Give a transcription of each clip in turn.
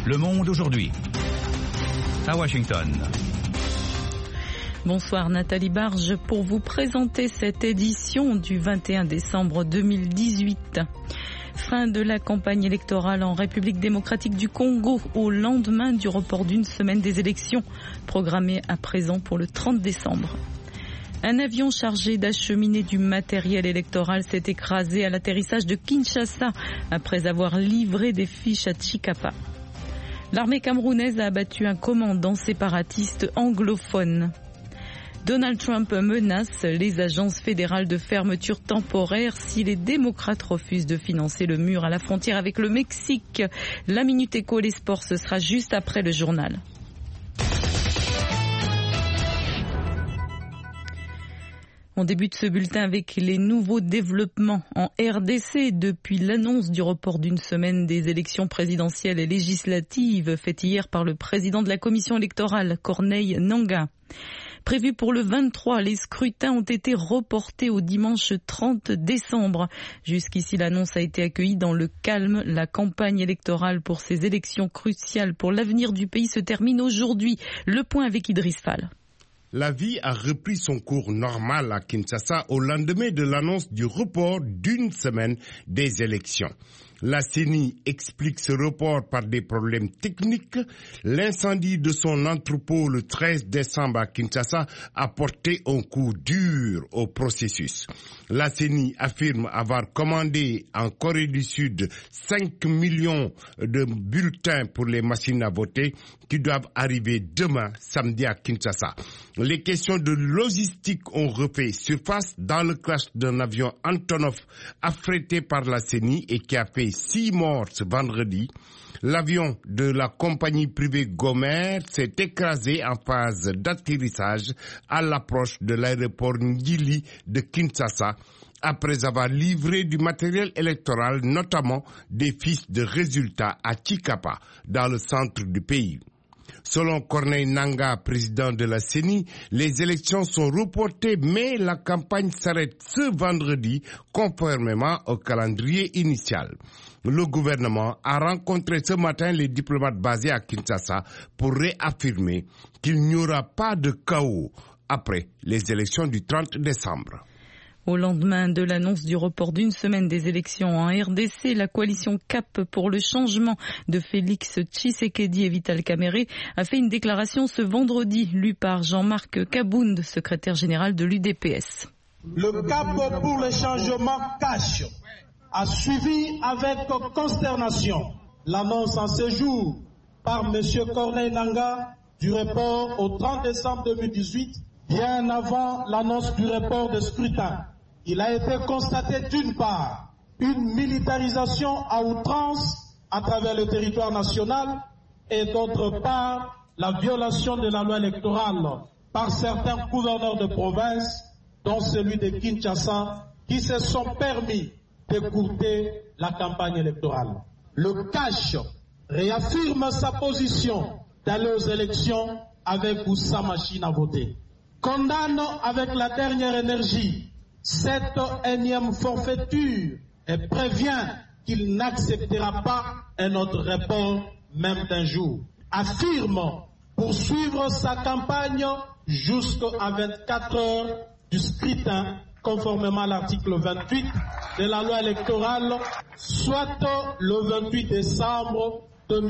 Le Monde aujourd'hui. À Washington. Bonsoir Nathalie Barge pour vous présenter cette édition du 21 décembre 2018. Fin de la campagne électorale en République démocratique du Congo au lendemain du report d'une semaine des élections, programmées à présent pour le 30 décembre. Un avion chargé d'acheminer du matériel électoral s'est écrasé à l'atterrissage de Kinshasa après avoir livré des fiches à Tshikapa. L'armée camerounaise a abattu un commandant séparatiste anglophone. Donald Trump menace les agences fédérales de fermeture temporaire si les démocrates refusent de financer le mur à la frontière avec le Mexique. La Minute Éco, les sports, ce sera juste après le journal. On débute ce bulletin avec les nouveaux développements en RDC depuis l'annonce du report d'une semaine des élections présidentielles et législatives faite hier par le président de la commission électorale, Corneille Nangaa. Prévus pour le 23, les scrutins ont été reportés au dimanche 30 décembre. Jusqu'ici, l'annonce a été accueillie dans le calme. La campagne électorale pour ces élections cruciales pour l'avenir du pays se termine aujourd'hui. Le point avec Idriss Fall. La vie a repris son cours normal à Kinshasa au lendemain de l'annonce du report d'une semaine des élections. La CENI explique ce report par des problèmes techniques. L'incendie de son entrepôt le 13 décembre à Kinshasa a porté un coup dur au processus. La CENI affirme avoir commandé en Corée du Sud 5 millions de bulletins pour les machines à voter qui doivent arriver demain, samedi à Kinshasa. Les questions de logistique ont refait surface dans le crash d'un avion Antonov affrété par la CENI et qui a fait 6 morts ce vendredi. L'avion de la compagnie privée Gomer s'est écrasé en phase d'atterrissage à l'approche de l'aéroport Ngili de Kinshasa après avoir livré du matériel électoral, notamment des fiches de résultats à Tshikapa, dans le centre du pays. Selon Corneille Nangaa, président de la CENI, les élections sont reportées, mais la campagne s'arrête ce vendredi, conformément au calendrier initial. Le gouvernement a rencontré ce matin les diplomates basés à Kinshasa pour réaffirmer qu'il n'y aura pas de chaos après les élections du 30 décembre. Au lendemain de l'annonce du report d'une semaine des élections en RDC, la coalition CAP pour le changement de Félix Tshisekedi et Vital Kamerhe a fait une déclaration ce vendredi, lue par Jean-Marc Kabound, secrétaire général de l'UDPS. Le CAP pour le changement cash a suivi avec consternation l'annonce en ce jour par M. Corneille Nangaa du report au 30 décembre 2018, bien avant l'annonce du report de scrutin. Il a été constaté d'une part une militarisation à outrance à travers le territoire national et d'autre part la violation de la loi électorale par certains gouverneurs de province, dont celui de Kinshasa, qui se sont permis d'écourter la campagne électorale. Le CACH réaffirme sa position d'aller aux élections avec ou sans machine à voter. Condamne avec la dernière énergie cette énième forfaiture et prévient qu'il n'acceptera pas un autre report, même d'un jour. Affirme poursuivre sa campagne jusqu'à 24 heures du scrutin, conformément à l'article 28 de la loi électorale, soit le 28 décembre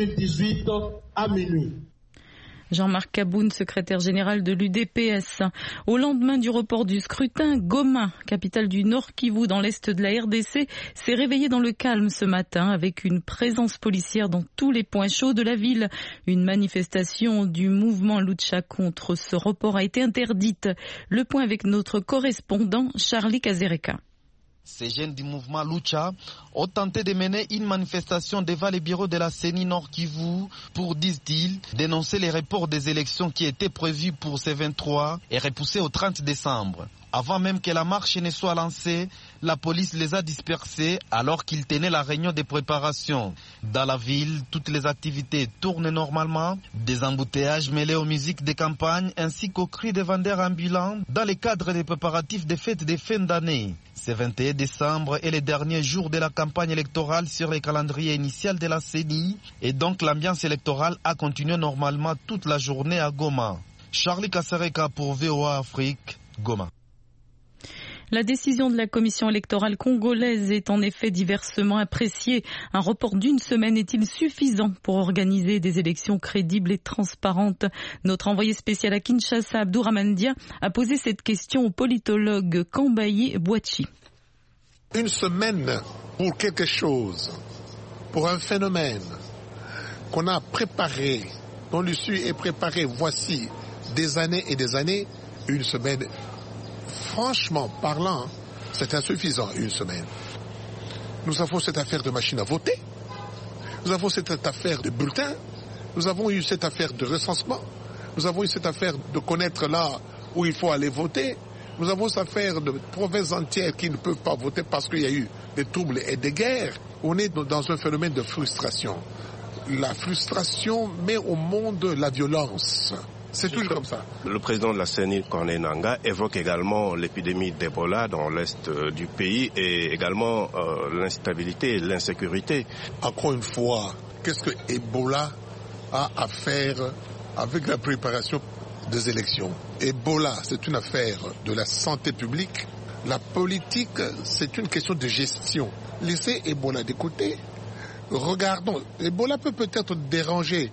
2018 à minuit. Jean-Marc Kabound, secrétaire général de l'UDPS. Au lendemain du report du scrutin, Goma, capitale du Nord Kivu dans l'est de la RDC, s'est réveillée dans le calme ce matin avec une présence policière dans tous les points chauds de la ville. Une manifestation du mouvement Lucha contre ce report a été interdite. Le point avec notre correspondant Charlie Kazereka. Ces jeunes du mouvement Lucha ont tenté de mener une manifestation devant les bureaux de la CENI Nord Kivu pour, disent-ils, dénoncer les reports des élections qui étaient prévus pour ce 23 et repoussés au 30 décembre. Avant même que la marche ne soit lancée, la police les a dispersés alors qu'ils tenaient la réunion de préparation. Dans la ville, toutes les activités tournent normalement. Des embouteillages mêlés aux musiques de campagne ainsi qu'aux cris des vendeurs ambulants dans le cadre des préparatifs des fêtes de fin d'année. Ce 21 décembre est le dernier jour de la campagne électorale sur le calendrier initial de la CENI et donc l'ambiance électorale a continué normalement toute la journée à Goma. Charlie Kassereka pour VOA Afrique, Goma. La décision de la commission électorale congolaise est en effet diversement appréciée. Un report d'une semaine est-il suffisant pour organiser des élections crédibles et transparentes? Notre envoyé spécial à Kinshasa, Abdourahmane Dia, a posé cette question au politologue Kambayi Bouachi. Une semaine pour quelque chose, pour un phénomène qu'on a préparé, dont l'issue est préparée, voici des années et des années, une semaine. Franchement parlant, c'est insuffisant, une semaine. Nous avons cette affaire de machine à voter, nous avons cette affaire de bulletins, nous avons eu cette affaire de recensement, nous avons eu cette affaire de connaître là où il faut aller voter, nous avons cette affaire de provinces entières qui ne peuvent pas voter parce qu'il y a eu des troubles et des guerres. On est dans un phénomène de frustration. La frustration met au monde la violence. C'est toujours comme ça. Le président de la CENI, Corneille Nangaa, évoque également l'épidémie d'Ebola dans l'est du pays et également l'instabilité et l'insécurité. Encore une fois, qu'est-ce que Ebola a à faire avec la préparation des élections? Ebola, c'est une affaire de la santé publique. La politique, c'est une question de gestion. Laissez Ebola de côté. Regardons, Ebola peut peut-être déranger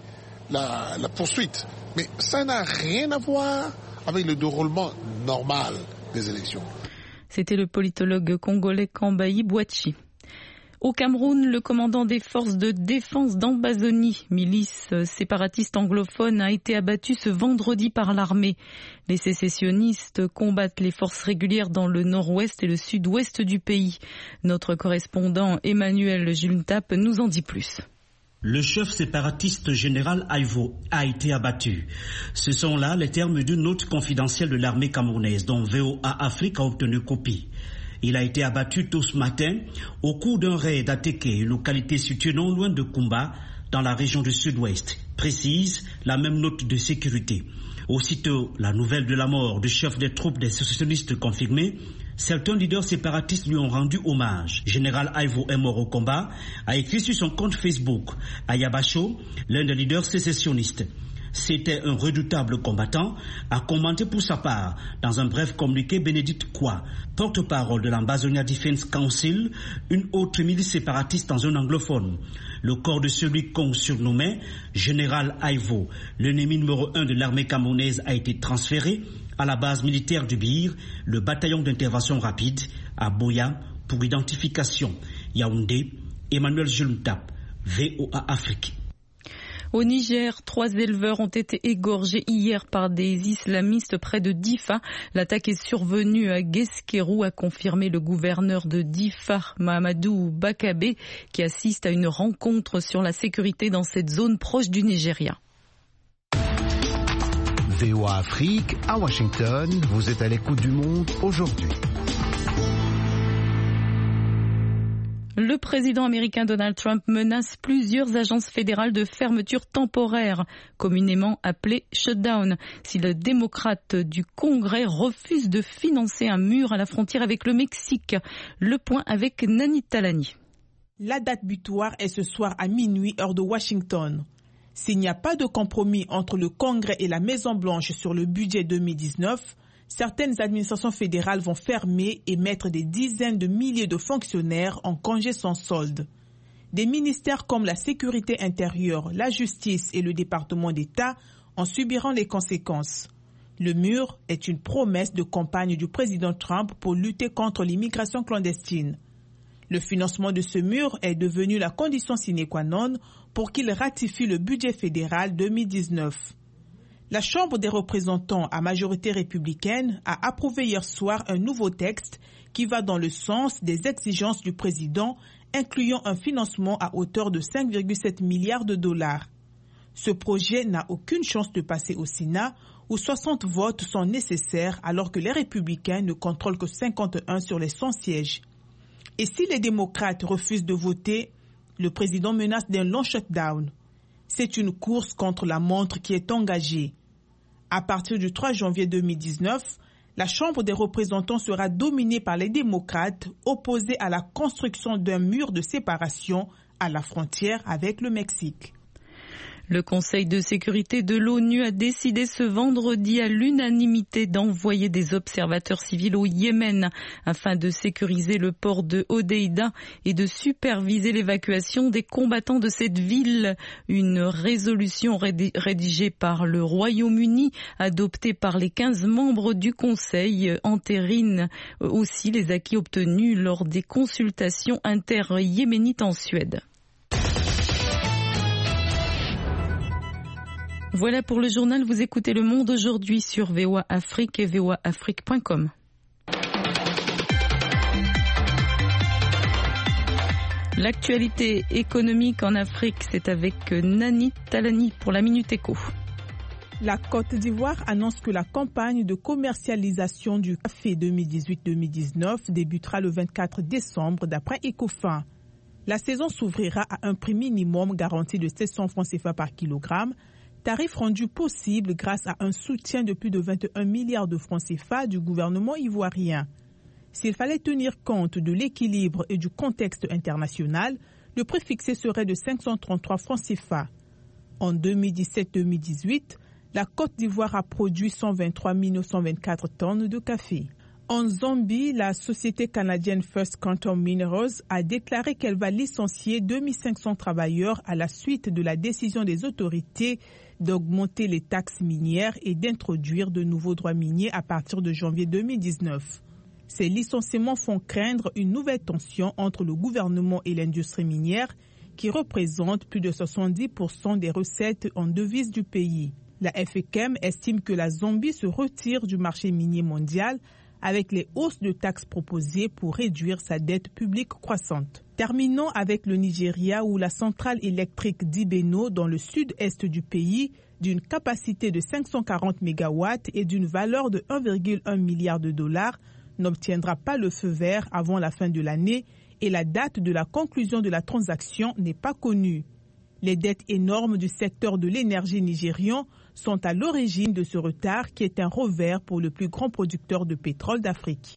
la poursuite, mais ça n'a rien à voir avec le déroulement normal des élections. C'était le politologue congolais Kambayi Bouachi. Au Cameroun, le commandant des forces de défense d'Ambazonie, milice séparatiste anglophone, a été abattu ce vendredi par l'armée. Les sécessionnistes combattent les forces régulières dans le nord-ouest et le sud-ouest du pays. Notre correspondant Emmanuel Jultap nous en dit plus. Le chef séparatiste général Aivo a été abattu. Ce sont là les termes d'une note confidentielle de l'armée camerounaise dont VOA Afrique a obtenu copie. Il a été abattu tôt ce matin au cours d'un raid à Teke, une localité située non loin de Kumba, dans la région du sud-ouest, précise la même note de sécurité. Aussitôt la nouvelle de la mort du chef des troupes des sécessionnistes confirmée, certains leaders séparatistes lui ont rendu hommage. Général Aivo est mort au combat, a écrit sur son compte Facebook. Ayabacho, l'un des leaders sécessionnistes. C'était un redoutable combattant, a commenté pour sa part, dans un bref communiqué, Bénédicte Kwa, porte-parole de l'Ambazonia Defense Council, une autre milice séparatiste dans un anglophone. Le corps de celui qu'on surnommait Général Aivo, l'ennemi numéro 1 de l'armée camerounaise, a été transféré à la base militaire du Bir, le bataillon d'intervention rapide, à Boya, pour identification. Yaoundé, Emmanuel Jultap, VOA Afrique. Au Niger, 3 éleveurs ont été égorgés hier par des islamistes près de Difa. L'attaque est survenue à Guesquerou, a confirmé le gouverneur de Difa, Mahamadou Bakabe, qui assiste à une rencontre sur la sécurité dans cette zone proche du Nigeria. VOA Afrique, à Washington, vous êtes à l'écoute du monde aujourd'hui. Le président américain Donald Trump menace plusieurs agences fédérales de fermeture temporaire, communément appelées shutdown, si le démocrate du Congrès refuse de financer un mur à la frontière avec le Mexique. Le point avec Nani Talani. La date butoir est ce soir à minuit, heure de Washington. S'il n'y a pas de compromis entre le Congrès et la Maison-Blanche sur le budget 2019, certaines administrations fédérales vont fermer et mettre des dizaines de milliers de fonctionnaires en congé sans solde. Des ministères comme la sécurité intérieure, la justice et le département d'État en subiront les conséquences. Le mur est une promesse de campagne du président Trump pour lutter contre l'immigration clandestine. Le financement de ce mur est devenu la condition sine qua non pour qu'il ratifie le budget fédéral 2019. La Chambre des représentants à majorité républicaine a approuvé hier soir un nouveau texte qui va dans le sens des exigences du président, incluant un financement à hauteur de 5,7 milliards de dollars. Ce projet n'a aucune chance de passer au Sénat où 60 votes sont nécessaires alors que les républicains ne contrôlent que 51 sur les 100 sièges. Et si les démocrates refusent de voter, le président menace d'un long shutdown. C'est une course contre la montre qui est engagée. À partir du 3 janvier 2019, la Chambre des représentants sera dominée par les démocrates opposés à la construction d'un mur de séparation à la frontière avec le Mexique. Le Conseil de sécurité de l'ONU a décidé ce vendredi à l'unanimité d'envoyer des observateurs civils au Yémen afin de sécuriser le port de Hodeïda et de superviser l'évacuation des combattants de cette ville. Une résolution rédigée par le Royaume-Uni, adoptée par les 15 membres du Conseil, entérine aussi les acquis obtenus lors des consultations inter-yéménites en Suède. Voilà pour le journal, vous écoutez Le Monde aujourd'hui sur VOA Afrique et voaafrique.com. L'actualité économique en Afrique, c'est avec Nani Talani pour la Minute Éco. La Côte d'Ivoire annonce que la campagne de commercialisation du café 2018-2019 débutera le 24 décembre d'après Ecofin. La saison s'ouvrira à un prix minimum garanti de 700 francs CFA par kilogramme, tarif rendu possible grâce à un soutien de plus de 21 milliards de francs CFA du gouvernement ivoirien. S'il fallait tenir compte de l'équilibre et du contexte international, le prix fixé serait de 533 francs CFA. En 2017-2018, la Côte d'Ivoire a produit 123 924 tonnes de café. En Zambie, la société canadienne First Quantum Minerals a déclaré qu'elle va licencier 2500 travailleurs à la suite de la décision des autorités d'augmenter les taxes minières et d'introduire de nouveaux droits miniers à partir de janvier 2019. Ces licenciements font craindre une nouvelle tension entre le gouvernement et l'industrie minière qui représente plus de 70% des recettes en devises du pays. La FECM estime que la Zambie se retire du marché minier mondial avec les hausses de taxes proposées pour réduire sa dette publique croissante. Terminons avec le Nigeria où la centrale électrique d'Ibeno dans le sud-est du pays, d'une capacité de 540 MW et d'une valeur de 1,1 milliard de dollars, n'obtiendra pas le feu vert avant la fin de l'année et la date de la conclusion de la transaction n'est pas connue. Les dettes énormes du secteur de l'énergie nigérian sont à l'origine de ce retard qui est un revers pour le plus grand producteur de pétrole d'Afrique.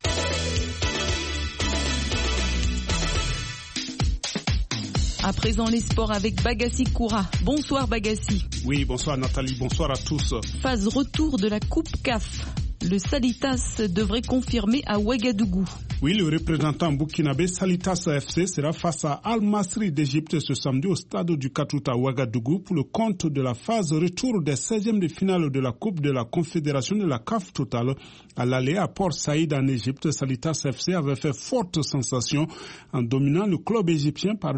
À présent, les sports avec Bagassi Koura. Bonsoir Bagassi. Oui, bonsoir Nathalie, bonsoir à tous. Phase retour de la Coupe CAF. Le Salitas devrait confirmer à Ouagadougou. Oui, le représentant burkinabé Salitas FC sera face à Al Masry d'Égypte ce samedi au stade du 4 août à Ouagadougou pour le compte de la phase retour des 16e de finale de la Coupe de la Confédération de la CAF Total. À l'aller à Port Saïd en Égypte, Salitas FC avait fait forte sensation en dominant le club égyptien par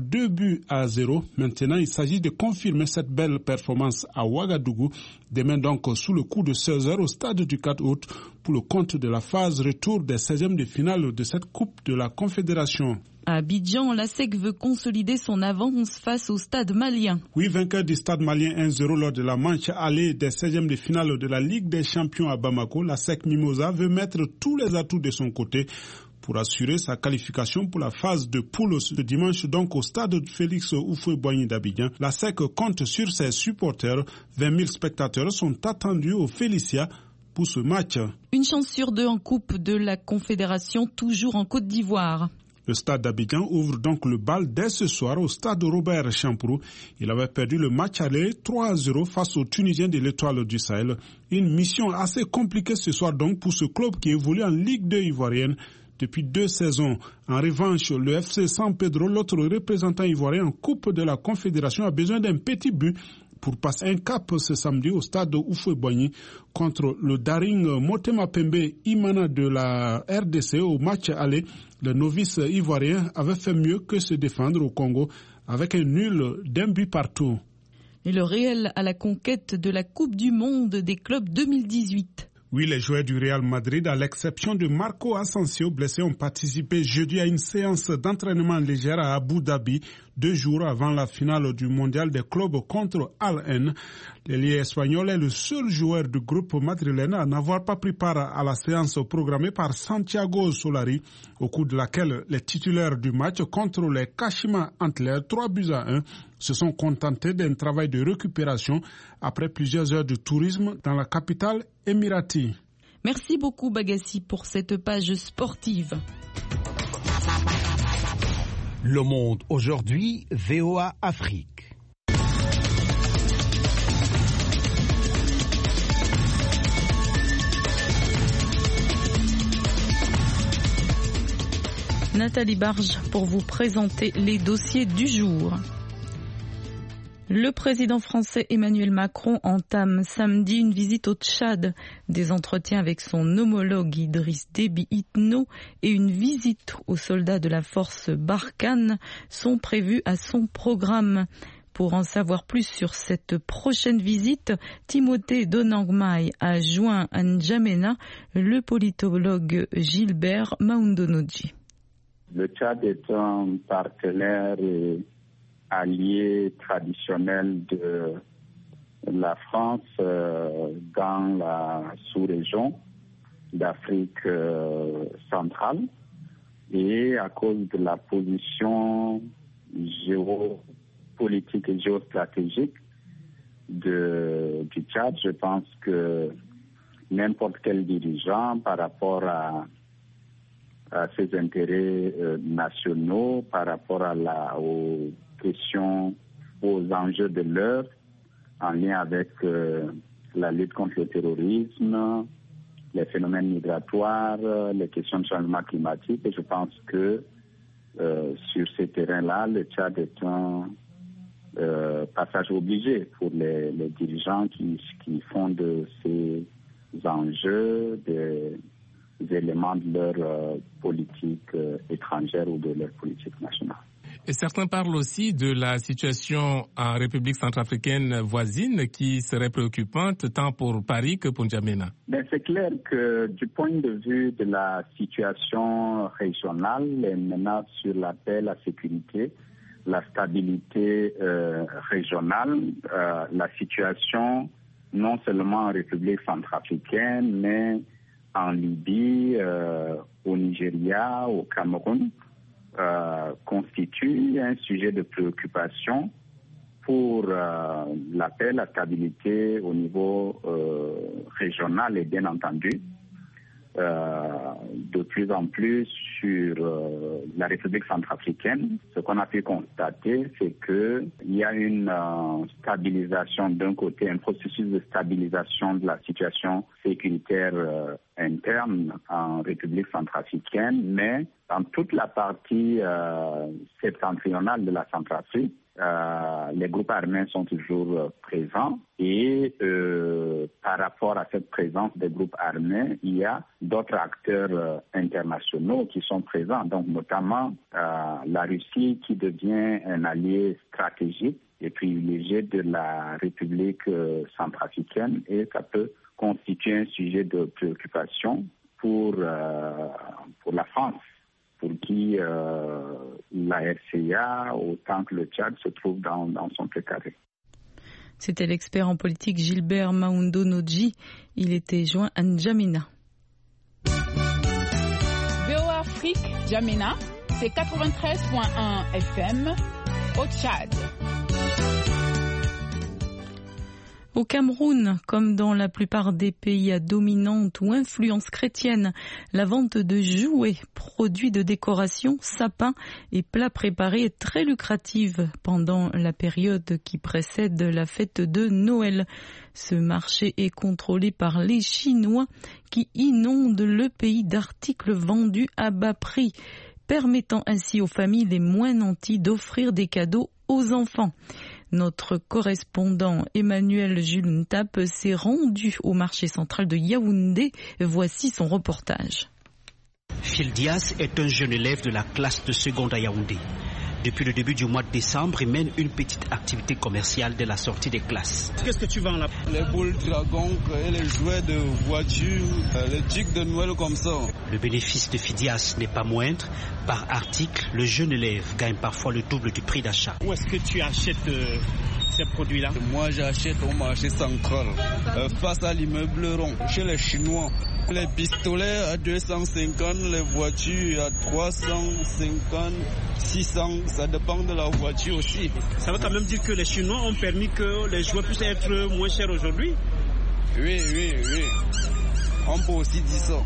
2-0. Maintenant, il s'agit de confirmer cette belle performance à Ouagadougou. Demain donc sous le coup de 16h au stade du 4 août pour le compte de la phase retour des 16e de finale de cette Coupe de la Confédération. À Abidjan, la SEC veut consolider son avance face au stade malien. Oui, vainqueur du stade malien 1-0 lors de la manche allée des 16e de finale de la Ligue des champions à Bamako, la SEC Mimosa veut mettre tous les atouts de son côté pour assurer sa qualification pour la phase de poule ce dimanche donc au stade Félix Houphouët-Boigny d'Abidjan. La SEC compte sur ses supporters. 20 000 spectateurs sont attendus au Félicia pour ce match. Une chance sur deux en Coupe de la Confédération, toujours en Côte d'Ivoire. Le stade d'Abidjan ouvre donc le bal dès ce soir au stade Robert Champrou. Il avait perdu le match aller 3-0 face aux Tunisiens de l'Étoile du Sahel. Une mission assez compliquée ce soir donc pour ce club qui évolue en Ligue 2 ivoirienne depuis 2 saisons. En revanche, le FC San Pedro, l'autre représentant ivoirien en Coupe de la Confédération, a besoin d'un petit but pour passer un cap ce samedi au stade Houphouët-Boigny contre le Daring Motema Pembe Imana de la RDC. Au match aller, le novice ivoirien avait fait mieux que se défendre au Congo avec un nul d'1 but partout. Et le Real à la conquête de la Coupe du Monde des clubs 2018. Oui, les joueurs du Real Madrid, à l'exception de Marco Asensio, blessé, ont participé jeudi à une séance d'entraînement légère à Abu Dhabi. 2 jours avant la finale du mondial des clubs contre Al-Ain. L'ailier espagnol est le seul joueur du groupe madrilène à n'avoir pas pris part à la séance programmée par Santiago Solari, au cours de laquelle les titulaires du match contre les Kashima Antlers 3-1 se sont contentés d'un travail de récupération après plusieurs heures de tourisme dans la capitale émirati. Merci beaucoup Bagassi pour cette page sportive. Le Monde aujourd'hui, VOA Afrique. Nathalie Barge pour vous présenter les dossiers du jour. Le président français Emmanuel Macron entame samedi une visite au Tchad. Des entretiens avec son homologue Idriss Déby Itno et une visite aux soldats de la force Barkhane sont prévus à son programme. Pour en savoir plus sur cette prochaine visite, Timothée Donangmai a joint à N'Djamena le politologue Gilbert Maundonoji. Le Tchad est un partenaire allié traditionnel de la France dans la sous-région d'Afrique centrale et à cause de la position géopolitique et géostratégique du Tchad, je pense que n'importe quel dirigeant par rapport à ses intérêts nationaux, par rapport aux questions, aux enjeux de l'heure en lien avec la lutte contre le terrorisme, les phénomènes migratoires, les questions de changement climatique. Et je pense que sur ces terrains-là, le Tchad est un passage obligé pour les dirigeants qui font de ces enjeux des éléments de leur politique étrangère ou de leur politique nationale. Et certains parlent aussi de la situation en République centrafricaine voisine qui serait préoccupante tant pour Paris que pour N'Djamena. C'est clair que du point de vue de la situation régionale, les menaces sur la paix, la sécurité, la stabilité régionale, la situation non seulement en République centrafricaine, mais en Libye, au Nigeria, au Cameroun, constitue un sujet de préoccupation pour la paix, la stabilité au niveau régional et bien entendu de plus en plus sur la République centrafricaine. Ce qu'on a pu constater, c'est qu'il y a une stabilisation d'un côté, un processus de stabilisation de la situation sécuritaire interne en République centrafricaine, mais dans toute la partie septentrionale de la Centrafrique, les groupes armés sont toujours présents et par rapport à cette présence des groupes armés, il y a d'autres acteurs internationaux qui sont présents, donc notamment la Russie qui devient un allié stratégique et privilégié de la République centrafricaine et ça peut constituer un sujet de préoccupation pour la France, pour qui la RCA, autant que le Tchad, se trouve dans son précaré. C'était l'expert en politique Gilbert Maundonoji. Il était joint à N'Djamena. VOA Afrique, N'Djamena, c'est 93.1 FM au Tchad. Au Cameroun, comme dans la plupart des pays à dominante ou influence chrétienne, la vente de jouets, produits de décoration, sapins et plats préparés est très lucrative pendant la période qui précède la fête de Noël. Ce marché est contrôlé par les Chinois qui inondent le pays d'articles vendus à bas prix, permettant ainsi aux familles les moins nanties d'offrir des cadeaux aux enfants. Notre correspondant Emmanuel Jules Ntap s'est rendu au marché central de Yaoundé. Voici son reportage. Phil Diaz est un jeune élève de la classe de seconde à Yaoundé. Depuis le début du mois de décembre, il mène une petite activité commerciale dès la sortie des classes. Qu'est-ce que tu vends là? Les boules dragons et les jouets de voitures, les trucs de Noël comme ça. Le bénéfice de Phidias n'est pas moindre. Par article, le jeune élève gagne parfois le double du prix d'achat. Où est-ce que tu achètes ces produits-là? Moi, j'achète au marché central, face à l'immeuble rond, chez les Chinois. Les pistolets à 250, les voitures à 350, 600, ça dépend de la voiture aussi. Ça veut quand même dire que les Chinois ont permis que les jouets puissent être moins chers aujourd'hui? Oui. On peut aussi dire ça.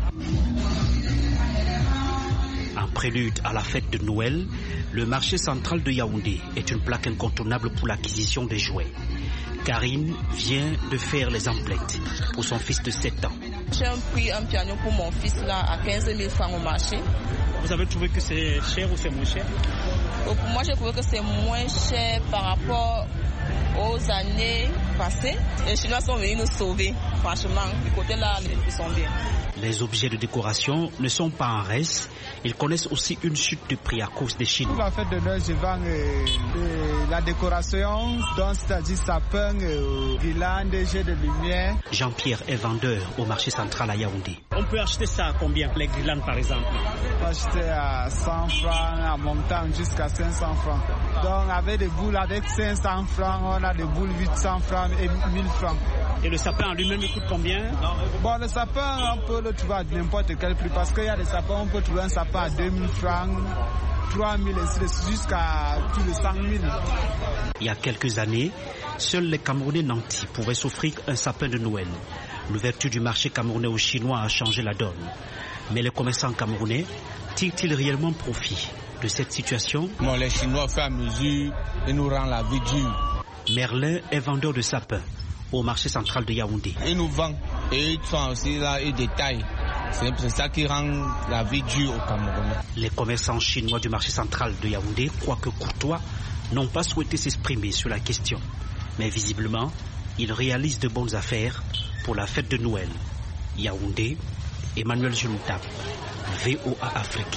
En prélude à la fête de Noël, le marché central de Yaoundé est une plaque incontournable pour l'acquisition des jouets. Karine vient de faire les emplettes pour son fils de 7 ans. J'ai pris un piano pour mon fils là à 15 000 francs au marché. Vous avez trouvé que c'est cher ou c'est moins cher? Pour moi, j'ai trouvé que c'est moins cher par rapport aux années passées. Les Chinois sont venus nous sauver. Franchement, du côté là, les prix sont bien. Les objets de décoration ne sont pas en reste. Ils connaissent aussi une chute de prix à cause des Chinois. Pour la fête de Noël, je vends la décoration, donc c'est-à-dire sapin, guirlandes, jets de lumière. Jean-Pierre est vendeur au marché central à Yaoundé. On peut acheter ça à combien, les guirlandes par exemple? On peut acheter à 100 francs, à montant jusqu'à 500 francs. Donc avec des boules avec 500 francs, on a des boules 800 francs et 1000 francs. Et le sapin en lui-même il coûte combien? Bon, le sapin, on peut le trouver à n'importe quel prix parce qu'il y a des sapins, on peut trouver un sapin à 2000 francs, 3000 jusqu'à plus de 100 000. Il y a quelques années, seuls les Camerounais nantis pouvaient s'offrir un sapin de Noël. L'ouverture du marché camerounais aux Chinois a changé la donne. Mais les commerçants camerounais tirent-ils réellement profit de cette situation? Non, les Chinois font à mesure et nous rendent la vie dure. Merlin est vendeur de sapins au marché central de Yaoundé. Ils nous vendent et ils font aussi là, ils détaillent. C'est ça qui rend la vie dure au Cameroun. Les commerçants chinois du marché central de Yaoundé, quoique courtois, n'ont pas souhaité s'exprimer sur la question. Mais visiblement, ils réalisent de bonnes affaires pour la fête de Noël. Yaoundé, Emmanuel Junoutab, VOA Afrique.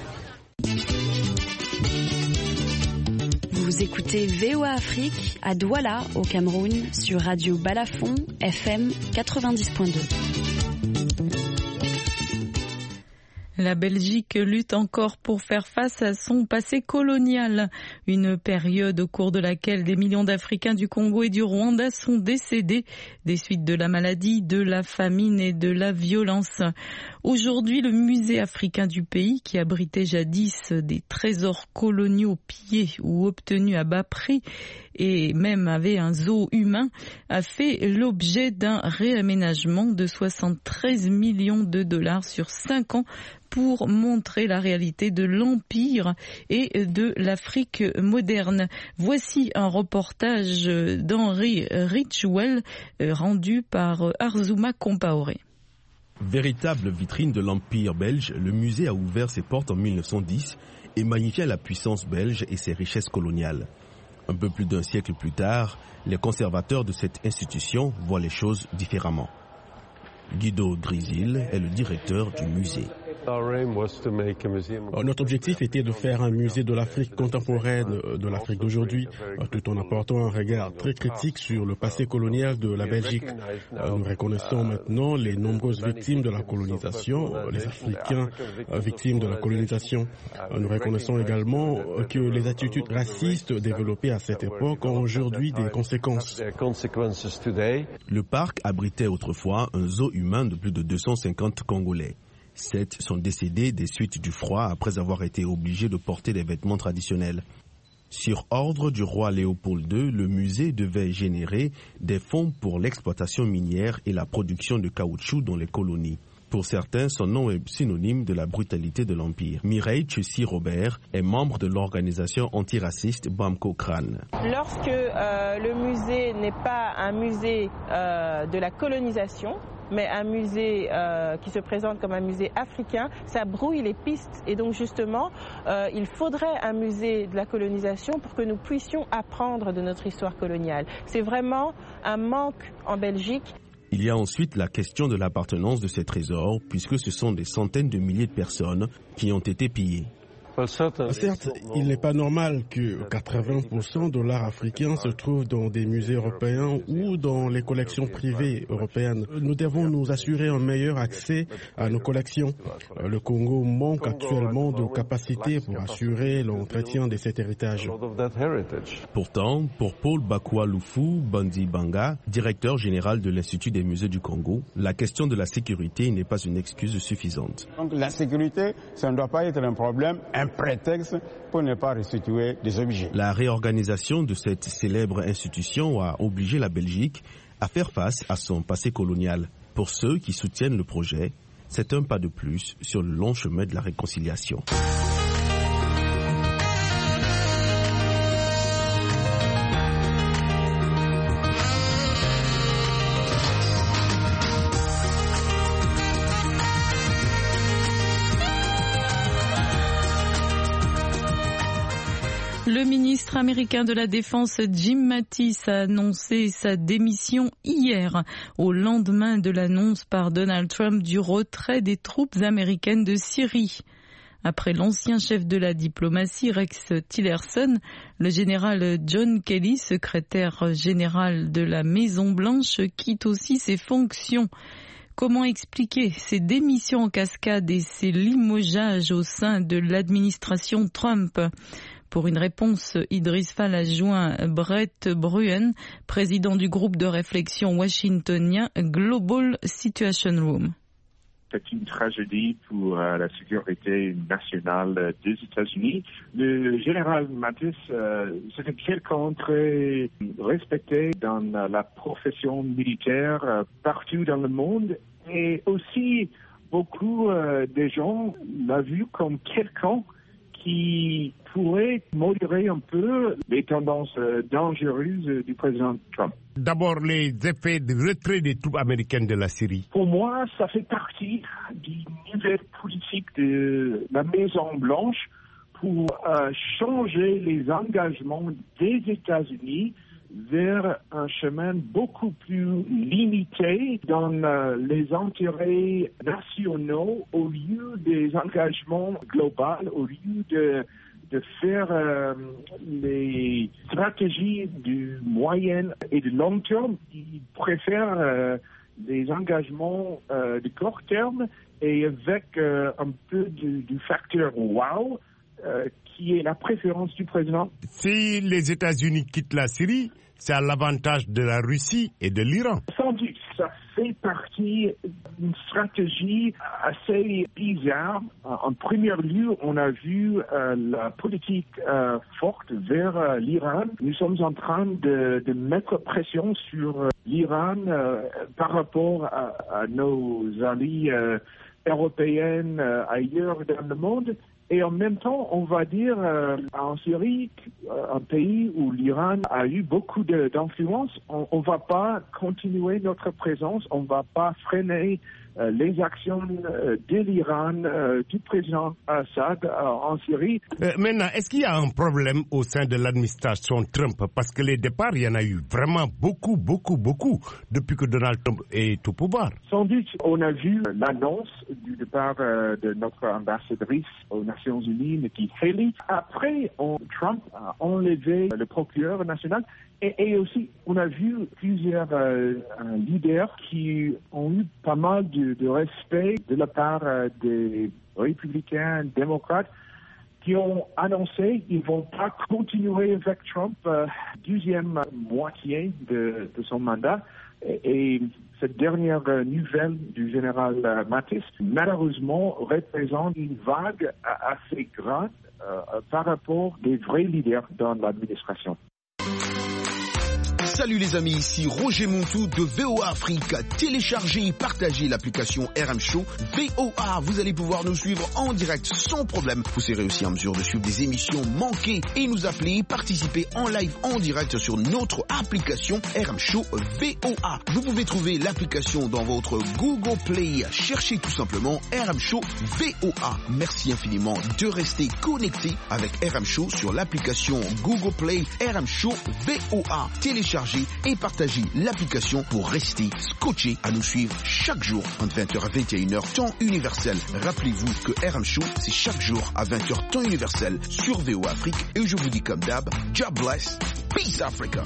Vous écoutez VOA Afrique à Douala, au Cameroun, sur Radio Balafon, FM 90.2. La Belgique lutte encore pour faire face à son passé colonial, une période au cours de laquelle des millions d'Africains du Congo et du Rwanda sont décédés des suites de la maladie, de la famine et de la violence. Aujourd'hui, le musée africain du pays, qui abritait jadis des trésors coloniaux pillés ou obtenus à bas prix, et même avait un zoo humain, a fait l'objet d'un réaménagement de 73 millions de dollars sur 5 ans pour montrer la réalité de l'Empire et de l'Afrique moderne. Voici un reportage d'Henri Richwell rendu par Arzuma Compaoré. Véritable vitrine de l'Empire belge, le musée a ouvert ses portes en 1910 et magnifia la puissance belge et ses richesses coloniales. Un peu plus d'un siècle plus tard, les conservateurs de cette institution voient les choses différemment. Guido Grisil est le directeur du musée. Notre objectif était de faire un musée de l'Afrique contemporaine, de l'Afrique d'aujourd'hui, tout en apportant un regard très critique sur le passé colonial de la Belgique. Nous reconnaissons maintenant les nombreuses victimes de la colonisation, les Africains victimes de la colonisation. Nous reconnaissons également que les attitudes racistes développées à cette époque ont aujourd'hui des conséquences. Le parc abritait autrefois un zoo humain de plus de 250 Congolais. 7 sont décédés des suites du froid après avoir été obligés de porter des vêtements traditionnels. Sur ordre du roi Léopold II, le musée devait générer des fonds pour l'exploitation minière et la production de caoutchouc dans les colonies. Pour certains, son nom est synonyme de la brutalité de l'Empire. Mireille Tchussi-Robert est membre de l'organisation antiraciste Bamko Kran. Lorsque le musée n'est pas un musée de la colonisation, mais un musée qui se présente comme un musée africain, ça brouille les pistes. Et donc justement, il faudrait un musée de la colonisation pour que nous puissions apprendre de notre histoire coloniale. C'est vraiment un manque en Belgique. Il y a ensuite la question de l'appartenance de ces trésors, puisque ce sont des centaines de milliers de personnes qui ont été pillées. Certes, il n'est pas normal que 80% de l'art africain se trouve dans des musées européens ou dans les collections privées européennes. Nous devons nous assurer un meilleur accès à nos collections. Le Congo manque actuellement de capacités pour assurer l'entretien de cet héritage. Pourtant, pour Paul Bakwa-Lufu Bandi Banga, directeur général de l'Institut des musées du Congo, la question de la sécurité n'est pas une excuse suffisante. Donc la sécurité, ça ne doit pas être un problème, un prétexte pour ne pas restituer des objets. La réorganisation de cette célèbre institution a obligé la Belgique à faire face à son passé colonial. Pour ceux qui soutiennent le projet, c'est un pas de plus sur le long chemin de la réconciliation. Le ministre américain de la Défense Jim Mattis a annoncé sa démission hier, au lendemain de l'annonce par Donald Trump du retrait des troupes américaines de Syrie. Après l'ancien chef de la diplomatie Rex Tillerson, le général John Kelly, secrétaire général de la Maison-Blanche, quitte aussi ses fonctions. Comment expliquer ces démissions en cascade et ces limogeages au sein de l'administration Trump ? Pour une réponse, Idriss Fall a joint Brett Bruen, président du groupe de réflexion washingtonien Global Situation Room. C'est une tragédie pour la sécurité nationale des États-Unis. Le général Mattis, c'était quelqu'un très respecté dans la profession militaire partout dans le monde, et aussi beaucoup de gens l'ont vu comme quelqu'un qui pourrait modérer un peu les tendances dangereuses du président Trump. D'abord, les effets de retrait des troupes américaines de la Syrie. Pour moi, ça fait partie du nouvelle politique de la Maison-Blanche pour changer les engagements des États-Unis vers un chemin beaucoup plus limité dans les intérêts nationaux au lieu des engagements globaux, au lieu de faire les stratégies du moyen et du long terme. Ils préfèrent des engagements de court terme et avec un peu du facteur wow qui est la préférence du président. Si les États-Unis quittent la Syrie, c'est à l'avantage de la Russie et de l'Iran. Sans doute, ça fait partie d'une stratégie assez bizarre. En premier lieu, on a vu la politique forte vers l'Iran. Nous sommes en train de mettre pression sur l'Iran par rapport à nos alliés européens ailleurs dans le monde. Et en même temps, on va dire en Syrie, un pays où l'Iran a eu beaucoup d'influence, on ne va pas continuer notre présence, on ne va pas freiner les actions de l'Iran, du président Assad en Syrie. Maintenant, est-ce qu'il y a un problème au sein de l'administration Trump? Parce que les départs, il y en a eu vraiment beaucoup depuis que Donald Trump est au pouvoir. Sans doute, on a vu l'annonce du départ de notre ambassadrice aux Nations Unies, Nikki Haley. Après, Trump a enlevé le procureur national. Et aussi, on a vu plusieurs leaders qui ont eu pas mal de respect de la part des républicains, démocrates, qui ont annoncé qu'ils ne vont pas continuer avec Trump deuxième moitié de son mandat. Et cette dernière nouvelle du général Mattis, malheureusement, représente une vague assez grande par rapport des vrais leaders dans l'administration. Salut les amis, ici Roger Montou de VOA Afrique. Téléchargez et partagez l'application RM Show VOA. Vous allez pouvoir nous suivre en direct sans problème. Vous serez aussi en mesure de suivre des émissions manquées et nous appeler, participer en live en direct sur notre application RM Show VOA. Vous pouvez trouver l'application dans votre Google Play. Cherchez tout simplement RM Show VOA. Merci infiniment de rester connecté avec RM Show sur l'application Google Play RM Show VOA. Téléchargez téléchargez et partagez l'application pour rester scotché à nous suivre chaque jour entre 20h à 21h temps universel. Rappelez-vous que RM Show, c'est chaque jour à 20h temps universel sur VOA Afrique. Et je vous dis comme d'hab, God bless, peace Africa.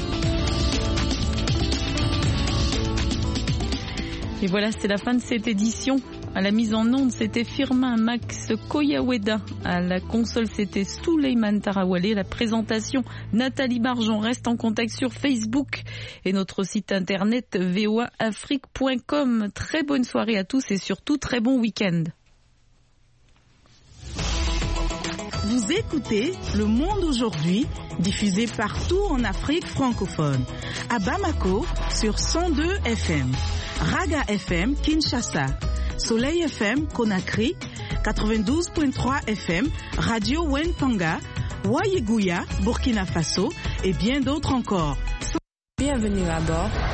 Et voilà, c'est la fin de cette édition. À la mise en onde, c'était Firmin Max Koyaweda. À la console, c'était Souleymane Tarawale. La présentation, Nathalie Barjon. Reste en contact sur Facebook et notre site internet voaafrique.com. Très bonne soirée à tous et surtout très bon week-end. Vous écoutez Le Monde aujourd'hui, diffusé partout en Afrique francophone. À Bamako, sur 102 FM. Raga FM, Kinshasa. Soleil FM, Conakry. 92.3 FM, Radio Wentanga. Wayeguya, Burkina Faso. Et bien d'autres encore. Bienvenue à bord.